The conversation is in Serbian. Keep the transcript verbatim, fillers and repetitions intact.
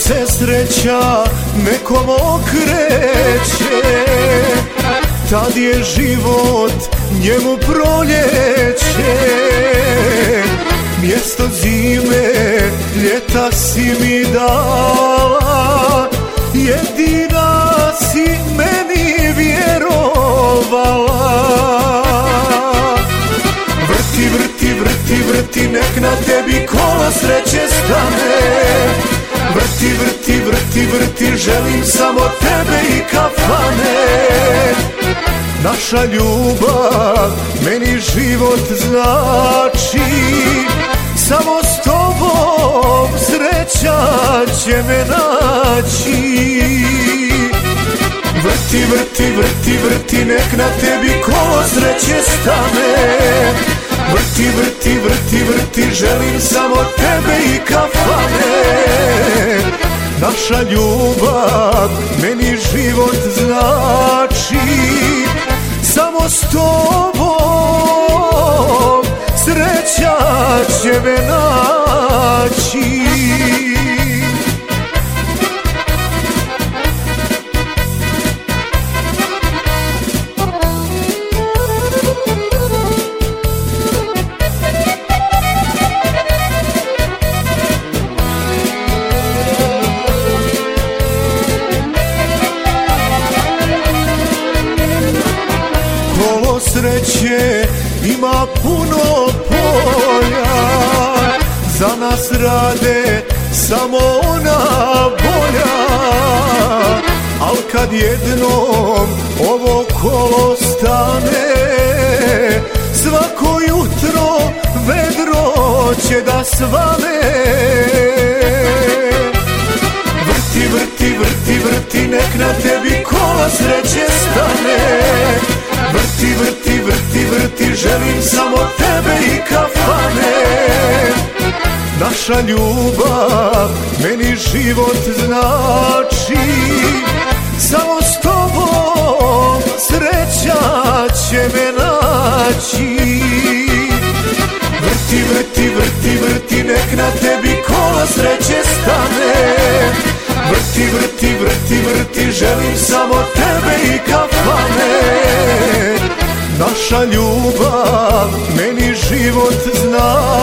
se sreća nekom okreće, tad je život njemu proljeće. Mjesto zime, ljeta si mi dala, jedina si meni vjerovala. Vrti, vrti, vrti, vrti, nek na tebi kola sreće stane. Vrti, vrti, vrti, vrti, želim samo tebe i kafane. Naša ljubav meni život znači, samo s tobom sreća će me naći. Vrti, vrti, vrti, vrti, nek na tebi kolo sreće stane. Vrti, vrti, vrti, vrti, želim samo tebe i kafane. Naša ljubav meni život znači, samo s tobom sreća će me naći. Kolo sreće ima puno polja, za nas rade samo ona bolja. Al kad jednom ovo kolo stane, svako jutro vedro će da svane. Vrti, vrti, vrti, vrti, nek na tebi kola sreće stane. Vrti, vrti, vrti, vrti, želim samo tebe i kafane. Naša ljubav meni život znači, samo s tobom sreća će me naći. Vrti, vrti, vrti, vrti, nek na tebi kola sreće stane. Vrti, vrti, vrti, vrti, želim samo tebe i kafane. Naša ljubav meni život znači,